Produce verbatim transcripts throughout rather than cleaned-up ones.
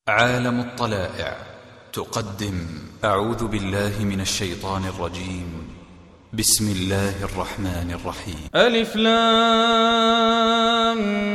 عالم الطلائع تقدم أعوذ بالله من الشيطان الرجيم. بسم الله الرحمن الرحيم. ألف لام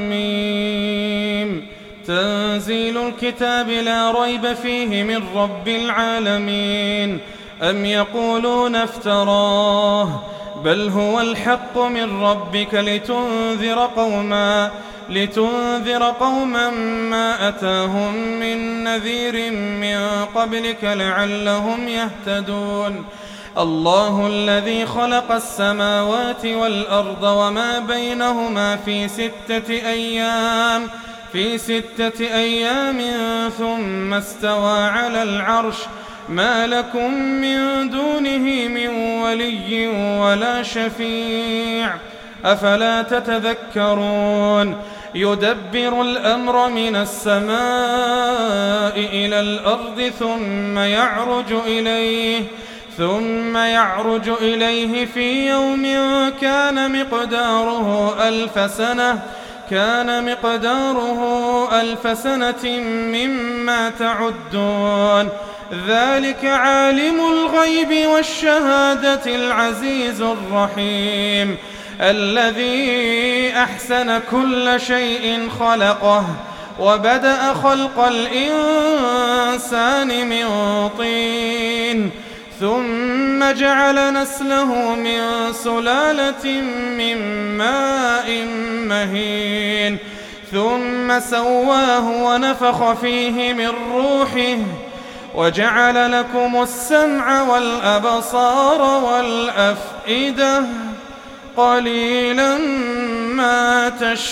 ميم. تنزيل الكتاب لا ريب فيه من رب العالمين. أم يقولون افتراه بل هو الحق من ربك لتنذر قوما لتنذر قوما ما أتاهم من نذير من قبلك لعلهم يهتدون. الله الذي خلق السماوات والأرض وما بينهما في ستة أيام في ستة أيام ثم استوى على العرش ما لكم من دونه من ولي ولا شفيع أفلا تتذكرون. يدبر الأمر من السماء إلى الأرض ثم يعرج إليه ثم يعرج إليه في يوم كان مقداره ألف سنة كان مقداره ألف سنة مما تعدون. ذلك عالم الغيب والشهادة العزيز الرحيم الذي أحسن كل شيء خلقه وبدأ خلق الإنسان من طين ثم جعل نسله من سلالة من ماء مهين ثم سواه ونفخ فيه من روحه وجعل لكم السمع والأبصار والأفئدة قليلا ما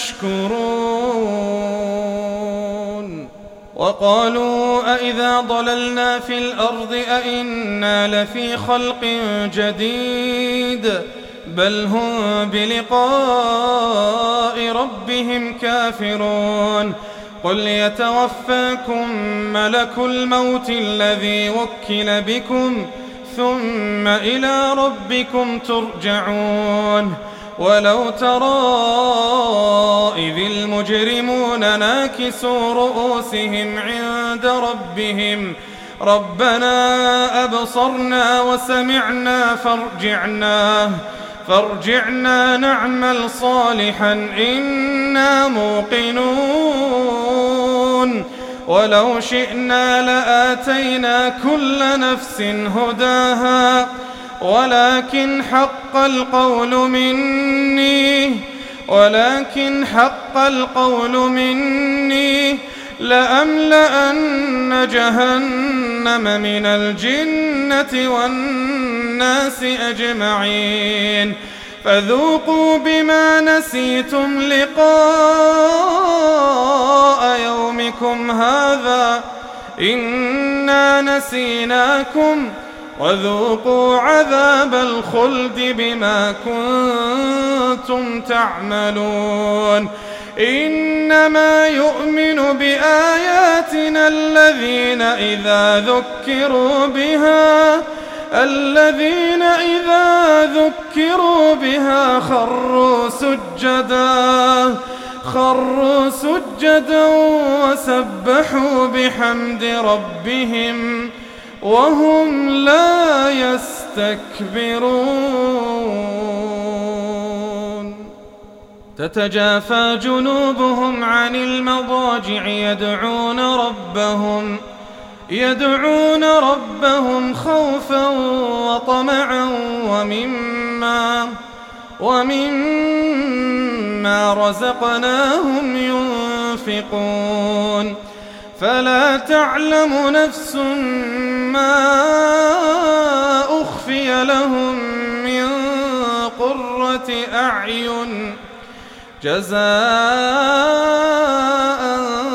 تشكرون. وقالوا أئذا ضللنا في الأرض أئنا لفي خلق جديد بل هم بلقاء ربهم كافرون. قل يتوفاكم ملك الموت الذي وكل بكم ثم إلى ربكم ترجعون. ولو ترى إذ المجرمون ناكسوا رؤوسهم عند ربهم ربنا أبصرنا وسمعنا فارجعنا فارجعنا نعمل صالحا إنا موقنون. ولو شئنا لآتينا كل نفس هداها ولكن حق القول مني ولكن حق القول مني لأملأن جهنم من الجنة والناس أجمعين. فذوقوا بما نسيتم لقاء يومكم هذا إنا نسيناكم وذوقوا عذاب الخلد بما كنتم تعملون. إنما يؤمن بآياتنا الذين إذا ذكروا بها الذين إذا ذكروا بها خروا سجدا خروا سجدا وسبحوا بحمد ربهم وهم لا يستكبرون. تتجافى جنوبهم عن المضاجع يدعون ربهم يدعون ربهم خوفا وطمعا ومما ومما رزقناهم ينفقون. فلا تعلم نفس ما أخفي لهم من قرة أعين جزاء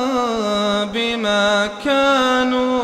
بما كانوا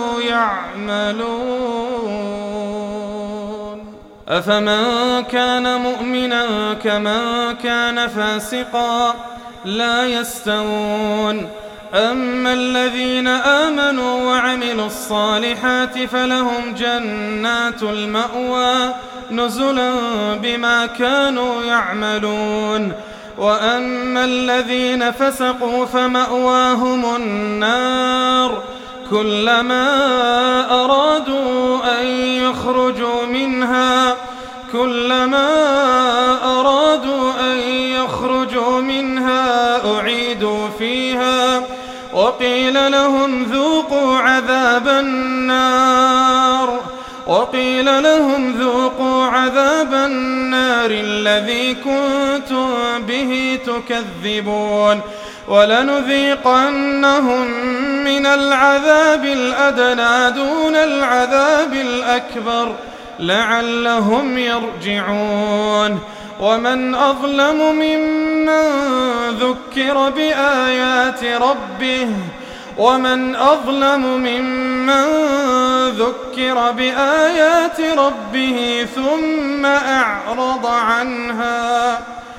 يعملون. أفمن كان مؤمنا كمن كان فاسقا لا يستوون. أما الذين آمنوا وعملوا الصالحات فلهم جنات المأوى نزلا بما كانوا يعملون. وأما الذين فسقوا فمأواهم النار كلما أرادوا أن يخرجوا منها كلما أرادوا أن يخرجوا منها أعيدوا فيها وقيل لهم ذوقوا عذاب النار وقيل لهم ذوقوا عذاب النار الذي كنتم به تكذبون ولنذيقنهم من العذاب الأدنى دون العذاب الأكبر لعلهم يرجعون ومن أظلم ممن ذكر بآيات ربه ومن أظلم ممن ذكر بآيات ربه ثم أعرض عنها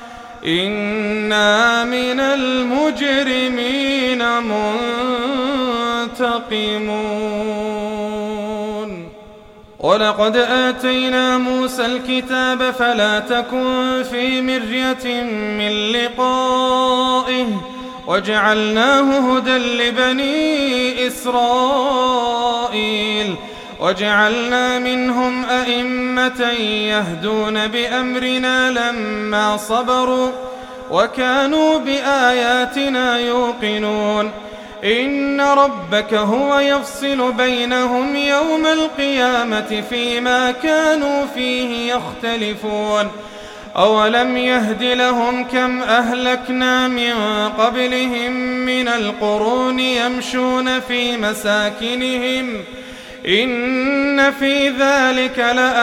إنا من المجرمين منتقمون ولقد آتينا موسى الكتاب فلا تكن في مرية من لقائه وجعلناه هدى لبني إسرائيل وجعلنا منهم أئمة يهدون بأمرنا لما صبروا وكانوا بآياتنا يوقنون إن ربك هو يفصل بينهم يوم القيامة فيما كانوا فيه يختلفون أولم يهد لهم كم أهلكنا من قبلهم من القرون يمشون في مساكنهم إن في ذلك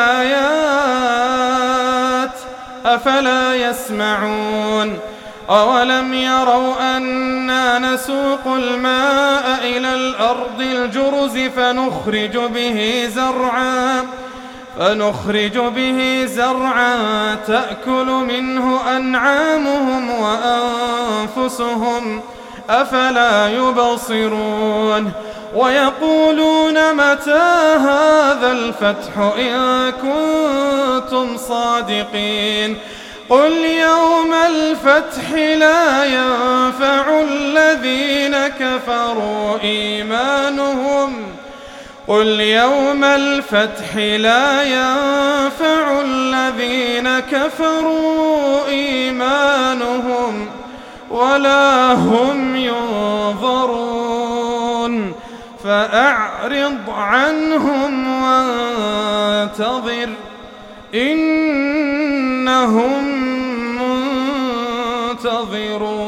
لآيات أفلا يسمعون أولم يروا أنا نسوق الماء إلى الأرض الجرز فنخرج به زرعا فنخرج به زرعا تأكل منه أنعامهم وأنفسهم أفلا يبصرون ويقولون متى هذا الفتح إن كنتم صادقين قل يوم الفتح لا ينفع الذين كفروا إيمانهم قل يوم الفتح لا ينفع الذين كفروا إيمانهم ولا هم ينظرون فأعرض عنهم وانتظر إنهم منتظرون.